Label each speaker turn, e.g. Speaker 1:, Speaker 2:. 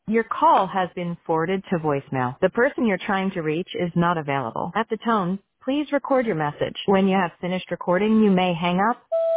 Speaker 1: Your call has been forwarded to voicemail. The person you're trying to reach is not available. At the tone, please record your message. When you have finished recording, you may hang up.